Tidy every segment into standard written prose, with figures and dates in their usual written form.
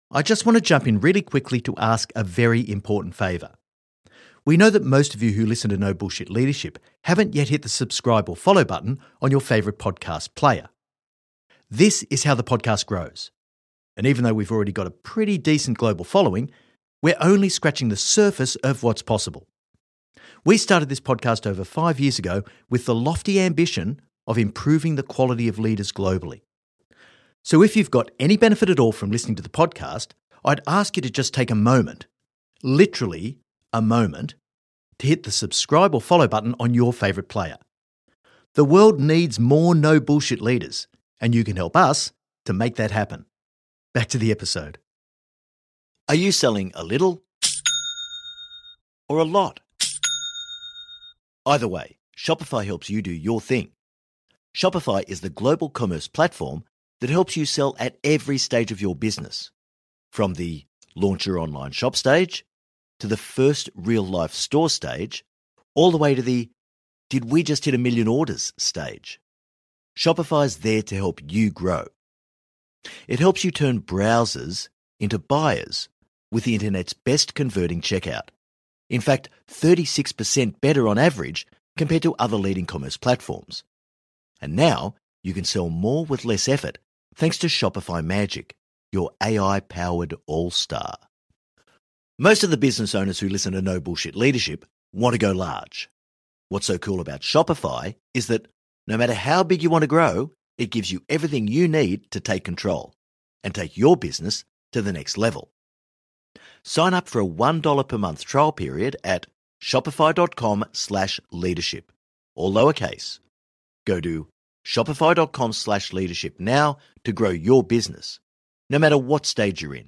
I just want to jump in really quickly to ask a very important favour. We know that most of you who listen to No Bullshit Leadership haven't yet hit the subscribe or follow button on your favourite podcast player. This is how the podcast grows. And even though we've already got a pretty decent global following, we're only scratching the surface of what's possible. We started this podcast over 5 years ago with the lofty ambition of improving the quality of leaders globally. So if you've got any benefit at all from listening to the podcast, I'd ask you to just take a moment, literally a moment, to hit the subscribe or follow button on your favourite player. The world needs more no bullshit leaders, and you can help us to make that happen. Back to the episode. Are you selling a little or a lot? Either way, Shopify helps you do your thing. Shopify is the global commerce platform that helps you sell at every stage of your business, from the launch your online shop stage to the first real-life store stage, all the way to the did we just hit 1 million orders stage. Shopify's there to help you grow. It helps you turn browsers into buyers with the internet's best converting checkout. In fact, 36% better on average compared to other leading commerce platforms. And now you can sell more with less effort thanks to Shopify Magic, your AI-powered all-star. Most of the business owners who listen to No Bullshit Leadership want to go large. What's so cool about Shopify is that no matter how big you want to grow, it gives you everything you need to take control and take your business to the next level. Sign up for a $1 per month trial period at shopify.com/leadership, all lowercase. Go to shopify.com/leadership now to grow your business, no matter what stage you're in.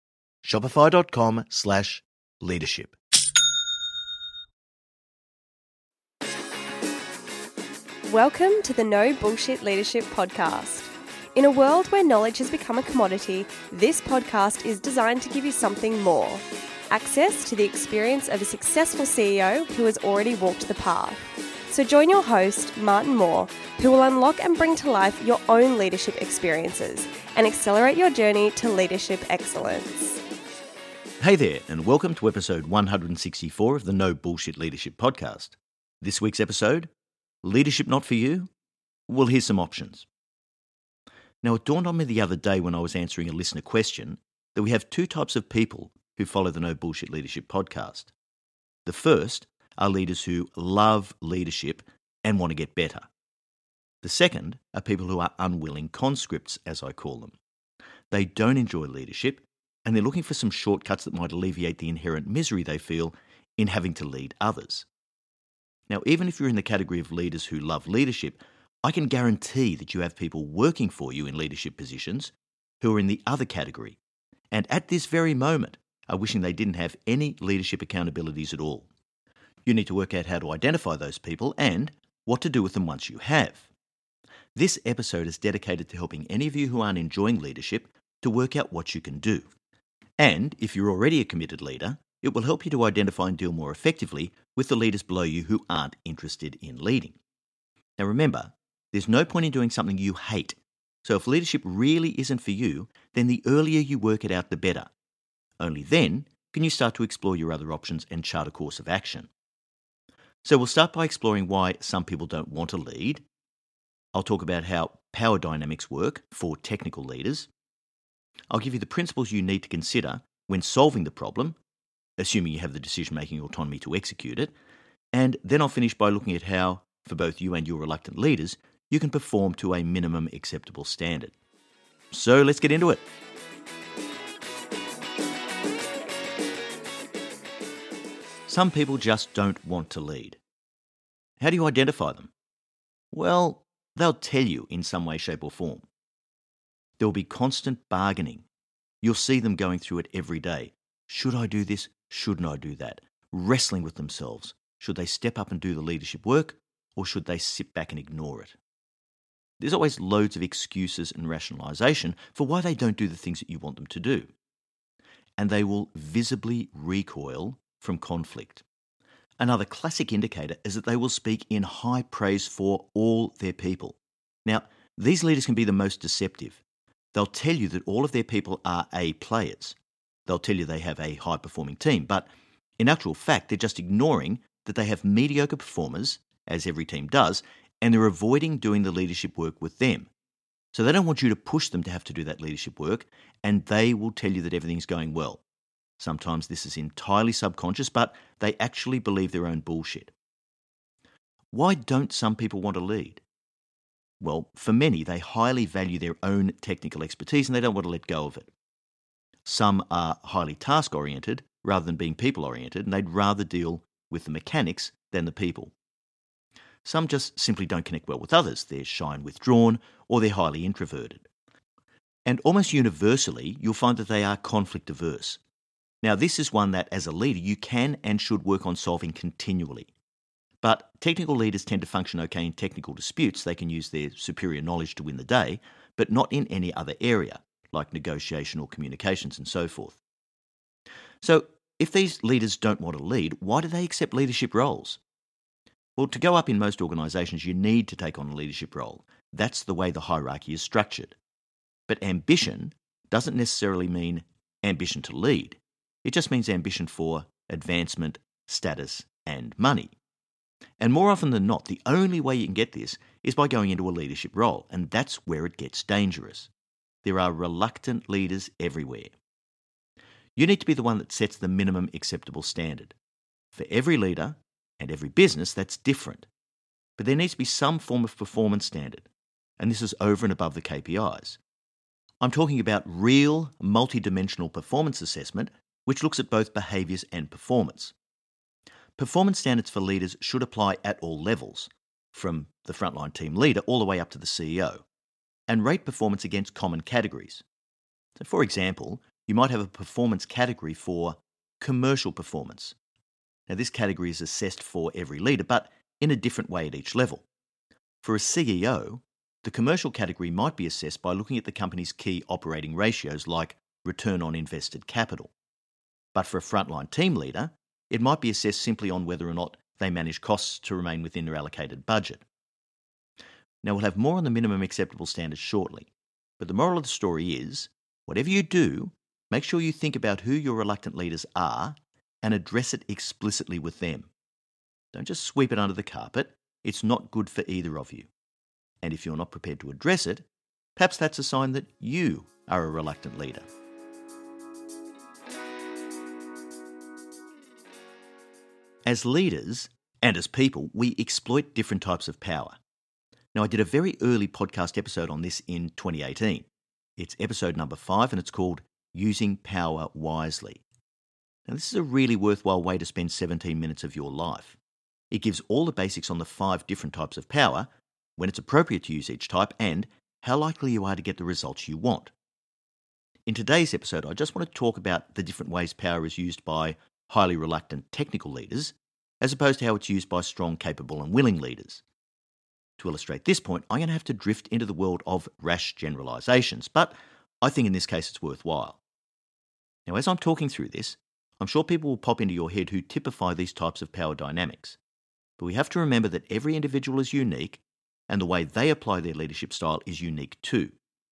Shopify.com/leadership. Welcome to the No Bullshit Leadership Podcast. In a world where knowledge has become a commodity, this podcast is designed to give you something more. Access to the experience of a successful CEO who has already walked the path. So join your host, Martin Moore, who will unlock and bring to life your own leadership experiences and accelerate your journey to leadership excellence. Hey there, and welcome to episode 164 of the No Bullshit Leadership Podcast. This week's episode, Leadership Not For You? Well, here's some options. Now, it dawned on me the other day when I was answering a listener question that we have two types of people who follow the No Bullshit Leadership Podcast. The first are leaders who love leadership and want to get better. The second are people who are unwilling conscripts, as I call them. They don't enjoy leadership, and they're looking for some shortcuts that might alleviate the inherent misery they feel in having to lead others. Now, even if you're in the category of leaders who love leadership, I can guarantee that you have people working for you in leadership positions who are in the other category, and at this very moment are wishing they didn't have any leadership accountabilities at all. You need to work out how to identify those people and what to do with them once you have. This episode is dedicated to helping any of you who aren't enjoying leadership to work out what you can do. And if you're already a committed leader, it will help you to identify and deal more effectively with the leaders below you who aren't interested in leading. Now remember, there's no point in doing something you hate. So if leadership really isn't for you, then the earlier you work it out, the better. Only then can you start to explore your other options and chart a course of action. So we'll start by exploring why some people don't want to lead. I'll talk about how power dynamics work for technical leaders. I'll give you the principles you need to consider when solving the problem, assuming you have the decision-making autonomy to execute it. And then I'll finish by looking at how, for both you and your reluctant leaders, you can perform to a minimum acceptable standard. So let's get into it. Some people just don't want to lead. How do you identify them? Well, they'll tell you in some way, shape or form. There will be constant bargaining. You'll see them going through it every day. Should I do this? Shouldn't I do that? Wrestling with themselves. Should they step up and do the leadership work, or should they sit back and ignore it? There's always loads of excuses and rationalisation for why they don't do the things that you want them to do. And they will visibly recoil from conflict. Another classic indicator is that they will speak in high praise for all their people. Now, these leaders can be the most deceptive. They'll tell you that all of their people are A players. They'll tell you they have a high-performing team, but in actual fact, they're just ignoring that they have mediocre performers, as every team does, and they're avoiding doing the leadership work with them. So they don't want you to push them to have to do that leadership work, and they will tell you that everything's going well. Sometimes this is entirely subconscious, but they actually believe their own bullshit. Why don't some people want to lead? Well, for many, they highly value their own technical expertise and they don't want to let go of it. Some are highly task-oriented rather than being people-oriented, and they'd rather deal with the mechanics than the people. Some just simply don't connect well with others. They're shy and withdrawn, or they're highly introverted. And almost universally, you'll find that they are conflict-averse. Now, this is one that, as a leader, you can and should work on solving continually. But technical leaders tend to function okay in technical disputes. They can use their superior knowledge to win the day, but not in any other area, like negotiation or communications and so forth. So, if these leaders don't want to lead, why do they accept leadership roles? Well, to go up in most organisations, you need to take on a leadership role. That's the way the hierarchy is structured. But ambition doesn't necessarily mean ambition to lead. It just means ambition for advancement, status, and money. And more often than not, the only way you can get this is by going into a leadership role, and that's where it gets dangerous. There are reluctant leaders everywhere. You need to be the one that sets the minimum acceptable standard. For every leader and every business, that's different. But there needs to be some form of performance standard, and this is over and above the KPIs. I'm talking about real, multidimensional performance assessment, which looks at both behaviours and performance. Performance standards for leaders should apply at all levels, from the frontline team leader all the way up to the CEO, and rate performance against common categories. So, for example, you might have a performance category for commercial performance. Now, this category is assessed for every leader, but in a different way at each level. For a CEO, the commercial category might be assessed by looking at the company's key operating ratios like return on invested capital. But for a frontline team leader, it might be assessed simply on whether or not they manage costs to remain within their allocated budget. Now, we'll have more on the minimum acceptable standards shortly, but the moral of the story is, whatever you do, make sure you think about who your reluctant leaders are and address it explicitly with them. Don't just sweep it under the carpet. It's not good for either of you. And if you're not prepared to address it, perhaps that's a sign that you are a reluctant leader. As leaders and as people, we exploit different types of power. Now, I did a very early podcast episode on this in 2018. It's episode number 5 and it's called Using Power Wisely. Now, this is a really worthwhile way to spend 17 minutes of your life. It gives all the basics on the 5 different types of power, when it's appropriate to use each type, and how likely you are to get the results you want. In today's episode, I just want to talk about the different ways power is used by highly reluctant technical leaders, as opposed to how it's used by strong, capable and willing leaders. To illustrate this point, I'm going to have to drift into the world of rash generalisations, but I think in this case it's worthwhile. Now, as I'm talking through this, I'm sure people will pop into your head who typify these types of power dynamics. But we have to remember that every individual is unique, and the way they apply their leadership style is unique too.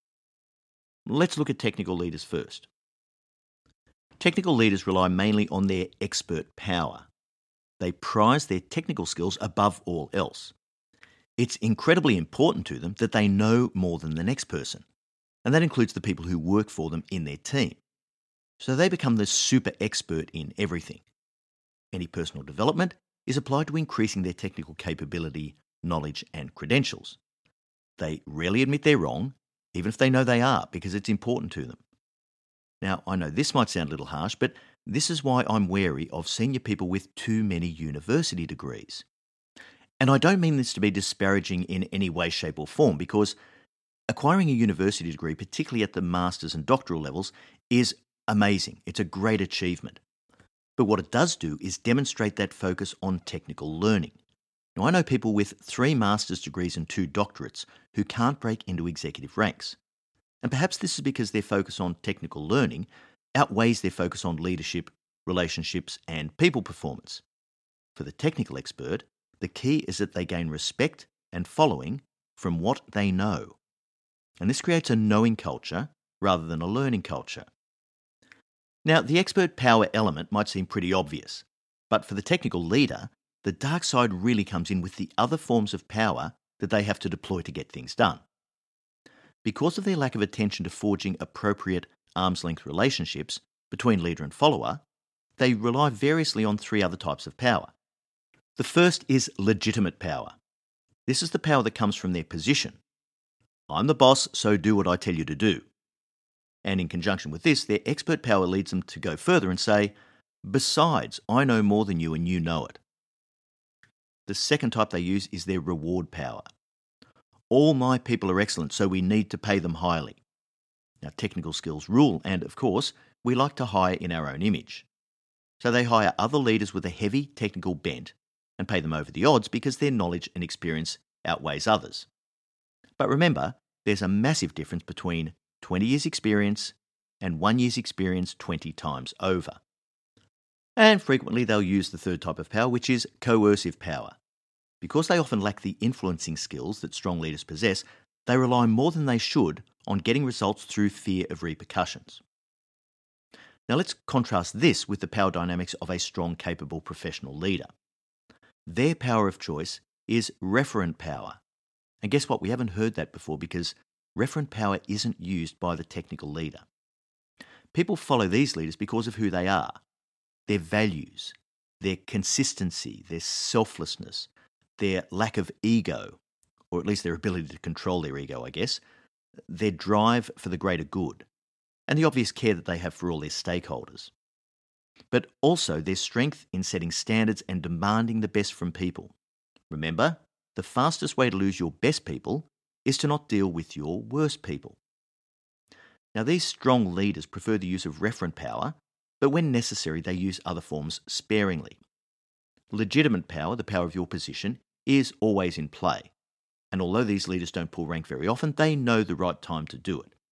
Let's look at technical leaders first. Technical leaders rely mainly on their expert power. They prize their technical skills above all else. It's incredibly important to them that they know more than the next person, and that includes the people who work for them in their team. So they become the super expert in everything. Any personal development is applied to increasing their technical capability, knowledge and credentials. They rarely admit they're wrong, even if they know they are, because it's important to them. Now, I know this might sound a little harsh, but this is why I'm wary of senior people with too many university degrees. And I don't mean this to be disparaging in any way, shape or form, because acquiring a university degree, particularly at the master's and doctoral levels, is amazing. It's a great achievement. But what it does do is demonstrate that focus on technical learning. Now, I know people with 3 master's degrees and 2 doctorates who can't break into executive ranks. And perhaps this is because their focus on technical learning outweighs their focus on leadership, relationships, and people performance. For the technical expert, the key is that they gain respect and following from what they know. And this creates a knowing culture rather than a learning culture. Now, the expert power element might seem pretty obvious, but for the technical leader, the dark side really comes in with the other forms of power that they have to deploy to get things done. Because of their lack of attention to forging appropriate arm's-length relationships between leader and follower, they rely variously on three other types of power. The first is legitimate power. This is the power that comes from their position. I'm the boss, so do what I tell you to do. And in conjunction with this, their expert power leads them to go further and say, besides, I know more than you and you know it. The second type they use is their reward power. All my people are excellent, so we need to pay them highly. Now, technical skills rule, and of course, we like to hire in our own image. So they hire other leaders with a heavy technical bent and pay them over the odds because their knowledge and experience outweighs others. But remember, there's a massive difference between 20 years experience and 1 year's experience 20 times over. And frequently they'll use the third type of power, which is coercive power. Because they often lack the influencing skills that strong leaders possess, they rely more than they should on getting results through fear of repercussions. Now let's contrast this with the power dynamics of a strong, capable professional leader. Their power of choice is referent power. And guess what? We haven't heard that before because referent power isn't used by the technical leader. People follow these leaders because of who they are, their values, their consistency, their selflessness, their lack of ego, or at least their ability to control their ego, I guess, their drive for the greater good, and the obvious care that they have for all their stakeholders. But also their strength in setting standards and demanding the best from people. Remember, the fastest way to lose your best people is to not deal with your worst people. Now, these strong leaders prefer the use of referent power, but when necessary, they use other forms sparingly. Legitimate power, the power of your position, is always in play. And although these leaders don't pull rank very often, they know the right time to do it.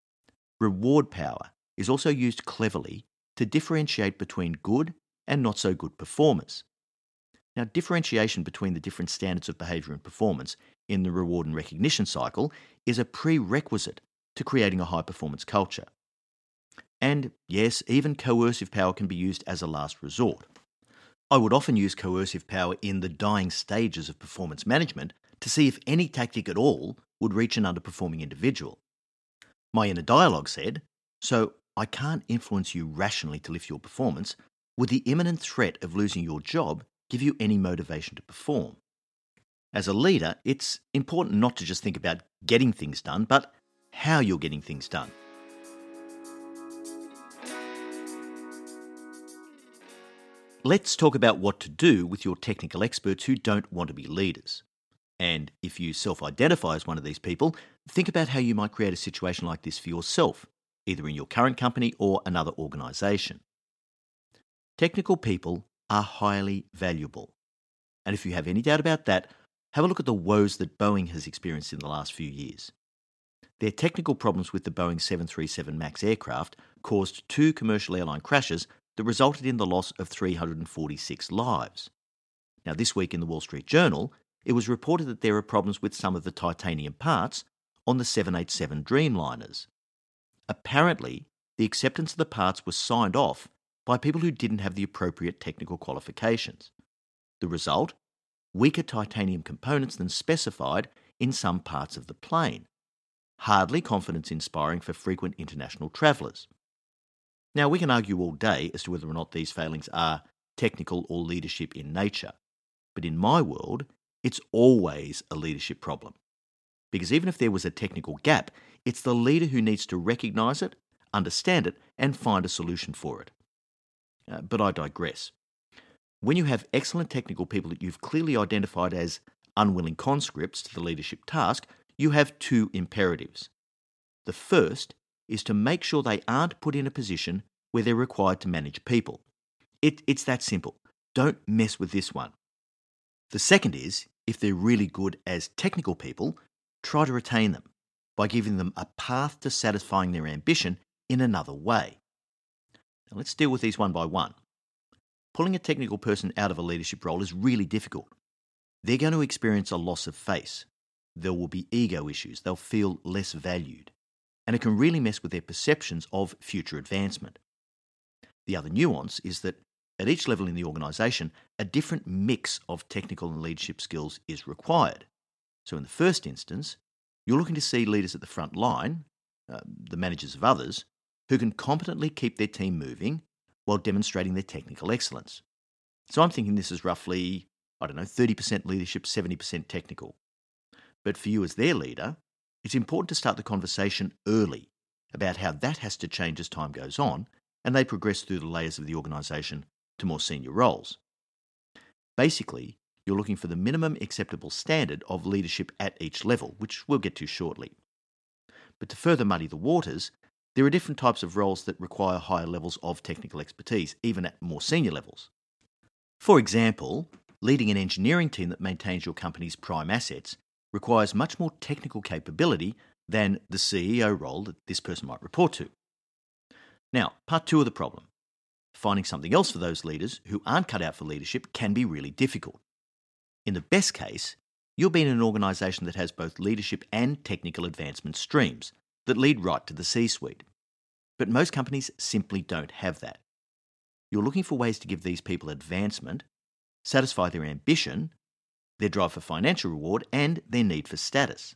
Reward power is also used cleverly to differentiate between good and not so good performers. Now, differentiation between the different standards of behaviour and performance in the reward and recognition cycle is a prerequisite to creating a high-performance culture. And yes, even coercive power can be used as a last resort. I would often use coercive power in the dying stages of performance management to see if any tactic at all would reach an underperforming individual. My inner dialogue said, so I can't influence you rationally to lift your performance. Would the imminent threat of losing your job give you any motivation to perform? As a leader, it's important not to just think about getting things done, but how you're getting things done. Let's talk about what to do with your technical experts who don't want to be leaders. And if you self-identify as one of these people, think about how you might create a situation like this for yourself, either in your current company or another organisation. Technical people are highly valuable. And if you have any doubt about that, have a look at the woes that Boeing has experienced in the last few years. Their technical problems with the Boeing 737 MAX aircraft caused 2 commercial airline crashes that resulted in the loss of 346 lives. Now, this week in the Wall Street Journal, it was reported that there are problems with some of the titanium parts on the 787 Dreamliners. Apparently, the acceptance of the parts was signed off by people who didn't have the appropriate technical qualifications. The result? Weaker titanium components than specified in some parts of the plane. Hardly confidence-inspiring for frequent international travellers. Now, we can argue all day as to whether or not these failings are technical or leadership in nature. But in my world, it's always a leadership problem. Because even if there was a technical gap, it's the leader who needs to recognise it, understand it, and find a solution for it. But I digress. When you have excellent technical people that you've clearly identified as unwilling conscripts to the leadership task, you have 2 imperatives. The first is to make sure they aren't put in a position where they're required to manage people. It's that simple. Don't mess with this one. The second is, if they're really good as technical people, try to retain them by giving them a path to satisfying their ambition in another way. Now let's deal with these one by one. Pulling a technical person out of a leadership role is really difficult. They're going to experience a loss of face. There will be ego issues. They'll feel less valued. and it can really mess with their perceptions of future advancement. The other nuance is that at each level in the organisation, a different mix of technical and leadership skills is required. So in the first instance, you're looking to see leaders at the front line, the managers of others, who can competently keep their team moving while demonstrating their technical excellence. So I'm thinking this is roughly, 30% leadership, 70% technical. But for you as their leader, it's important to start the conversation early about how that has to change as time goes on and they progress through the layers of the organisation to more senior roles. Basically, you're looking for the minimum acceptable standard of leadership at each level, which we'll get to shortly. But to further muddy the waters, there are different types of roles that require higher levels of technical expertise, even at more senior levels. For example, leading an engineering team that maintains your company's prime assets requires much more technical capability than the CEO role that this person might report to. Now, part two of the problem. Finding something else for those leaders who aren't cut out for leadership can be really difficult. In the best case, you'll be in an organisation that has both leadership and technical advancement streams that lead right to the C-suite. But most companies simply don't have that. You're looking for ways to give these people advancement, satisfy their ambition, their drive for financial reward, and their need for status.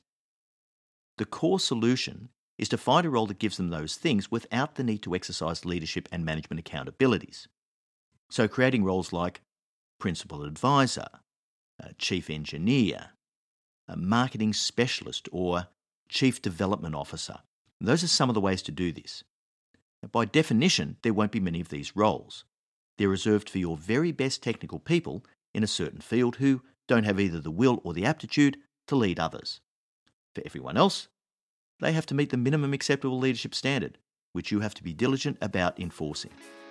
The core solution is to find a role that gives them those things without the need to exercise leadership and management accountabilities. So creating roles like principal advisor, chief engineer, a marketing specialist, or chief development officer. Those are some of the ways to do this. By definition, there won't be many of these roles. They're reserved for your very best technical people in a certain field who don't have either the will or the aptitude to lead others. For everyone else, they have to meet the minimum acceptable leadership standard, which you have to be diligent about enforcing.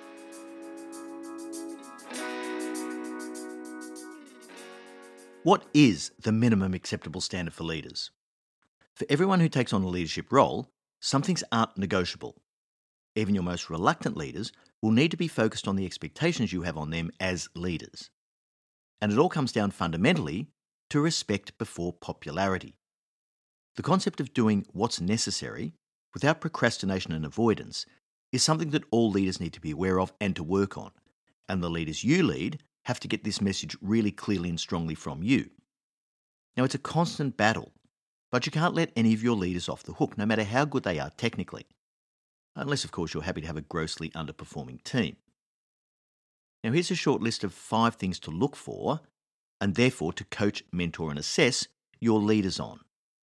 What is the minimum acceptable standard for leaders? For everyone who takes on a leadership role, some things aren't negotiable. Even your most reluctant leaders will need to be focused on the expectations you have on them as leaders. And it all comes down fundamentally to respect before popularity. The concept of doing what's necessary without procrastination and avoidance is something that all leaders need to be aware of and to work on. And the leaders you lead have to get this message really clearly and strongly from you. Now, it's a constant battle, but you can't let any of your leaders off the hook, no matter how good they are technically. Unless, of course, you're happy to have a grossly underperforming team. Now, here's a short list of 5 things to look for, and therefore to coach, mentor, and assess your leaders on.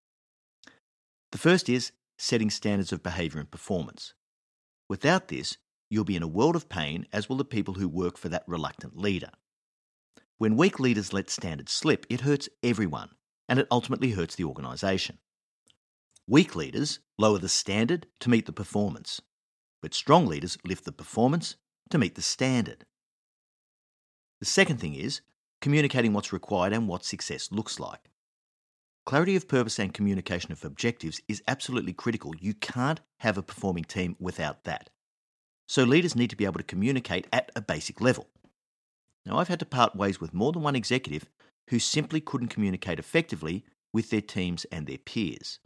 The first is setting standards of behaviour and performance. Without this, you'll be in a world of pain, as will the people who work for that reluctant leader. When weak leaders let standards slip, it hurts everyone, and it ultimately hurts the organisation. Weak leaders lower the standard to meet the performance, but strong leaders lift the performance to meet the standard. The second thing is communicating what's required and what success looks like. Clarity of purpose and communication of objectives is absolutely critical. You can't have a performing team without that. So leaders need to be able to communicate at a basic level. Now, I've had to part ways with more than one executive who simply couldn't communicate effectively with their teams and their peers.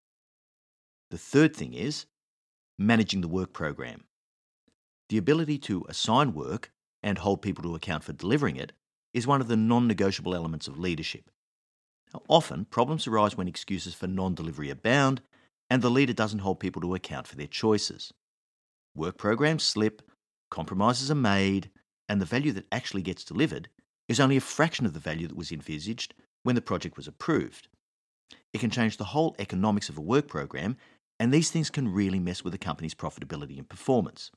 The third thing is managing the work program. The ability to assign work and hold people to account for delivering it is one of the non-negotiable elements of leadership. Now, often, problems arise when excuses for non-delivery abound and the leader doesn't hold people to account for their choices. Work programs slip, compromises are made, and the value that actually gets delivered is only a fraction of the value that was envisaged when the project was approved. It can change the whole economics of a work program, and these things can really mess with a company's profitability and performance.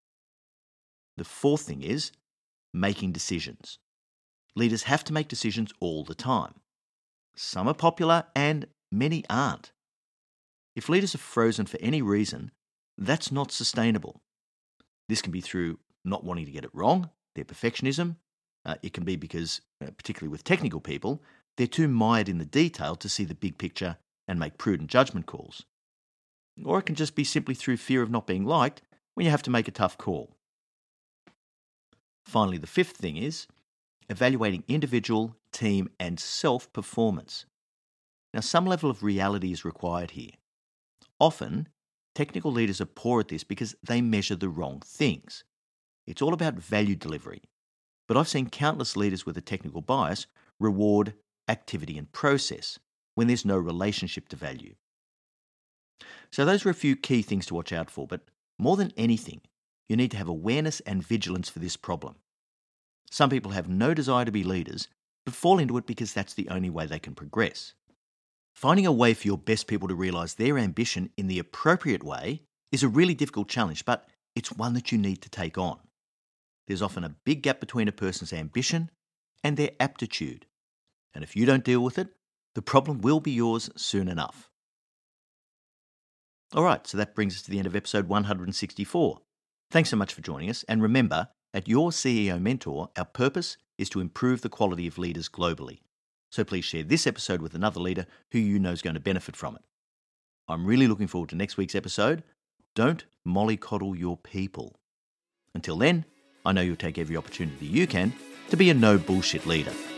The fourth thing is making decisions. Leaders have to make decisions all the time. Some are popular and many aren't. If leaders are frozen for any reason, that's not sustainable. This can be through not wanting to get it wrong, their perfectionism. It can be because, particularly with technical people, they're too mired in the detail to see the big picture and make prudent judgment calls. Or it can just be simply through fear of not being liked when you have to make a tough call. Finally, the fifth thing is evaluating individual, team, and self-performance. Now, some level of reality is required here. Often, technical leaders are poor at this because they measure the wrong things. It's all about value delivery. But I've seen countless leaders with a technical bias reward activity and process when there's no relationship to value. So those are a few key things to watch out for, but more than anything, you need to have awareness and vigilance for this problem. Some people have no desire to be leaders, but fall into it because that's the only way they can progress. Finding a way for your best people to realise their ambition in the appropriate way is a really difficult challenge, but it's one that you need to take on. There's often a big gap between a person's ambition and their aptitude. And if you don't deal with it, the problem will be yours soon enough. All right, so that brings us to the end of episode 164. Thanks so much for joining us. And remember, at Your CEO Mentor, our purpose is to improve the quality of leaders globally. So please share this episode with another leader who you know is going to benefit from it. I'm really looking forward to next week's episode. Don't mollycoddle your people. Until then, I know you'll take every opportunity you can to be a no bullshit leader.